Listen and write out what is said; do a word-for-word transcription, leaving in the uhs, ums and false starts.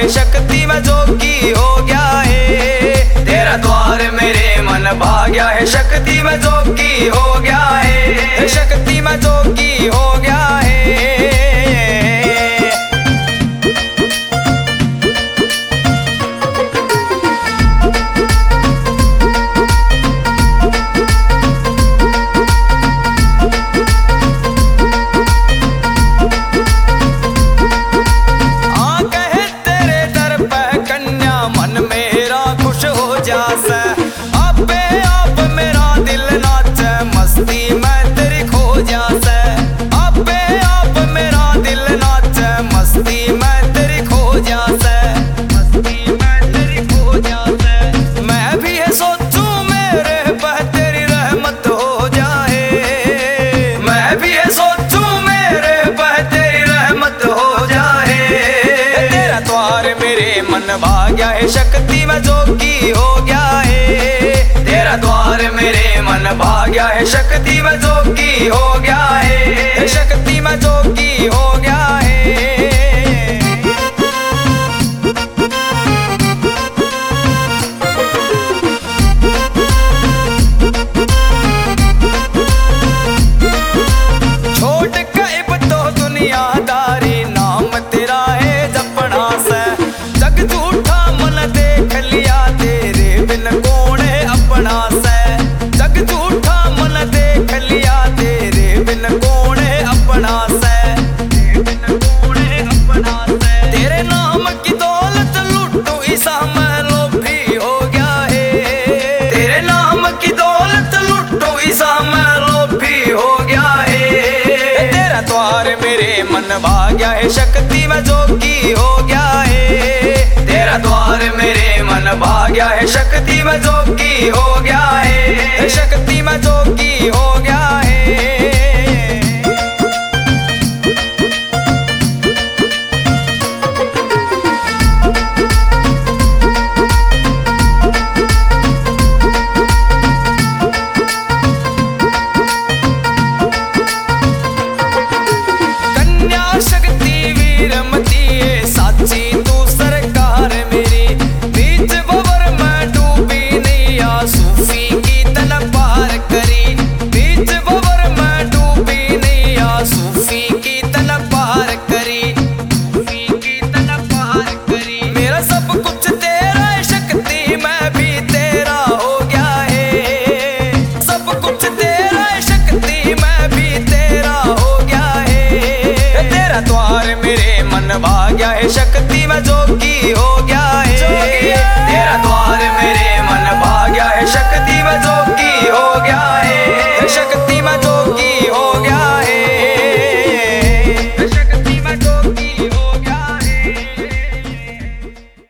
है शक्ति में जोगी हो गया है। तेरा द्वार मेरे मन भाग्या है शक्ति में जोगी हो गया है, शक्ति में जोगी हो गया है। भाग्या है शक्ति में जोगी हो गया है। तेरा द्वार मेरे मन भाग्या है शक्ति में जोगी हो गया है, शक्ति में जोगी हो गया है। छोट कईब तो दुनियादारी नाम तेरा है जपना से, जग झूठा मन देख लिया तेरे बिन कौन है अपना से, जग झूठा मन देख लिया तेरे बिन कौन है अपना से, तेरे बिन कौन है अपना से। तेरे नाम की दौलत लूटू ईसा मैं लोभी हो गया है। तेरे नाम की दौलत लूटू ईसा मैं लोभी हो गया है। तेरा द्वार मेरे मन भाग्या है शक्ति में जोगी हो गया है। तेरा द्वार मेरे मन भाग्या है शक्ति में जोगी हो गया है, शक्ति में जोगी हो गया है। कन्या शक्ति वीरमती है साची तू सरकार मेरी, बीच बबर में डूबी नैया सूफी की तन पार करी, बीच बबर में डूबी नैया सूफी की तन पार करी, सूफी की तन पार करी। मेरा सब कुछ तेरा है शक्ति मैं भी तेरा हो गया है, सब कुछ तेरा है शक्ति मैं भी तेरा हो गया है। तेरा द्वार मेरे मन भाग्या है शक्ति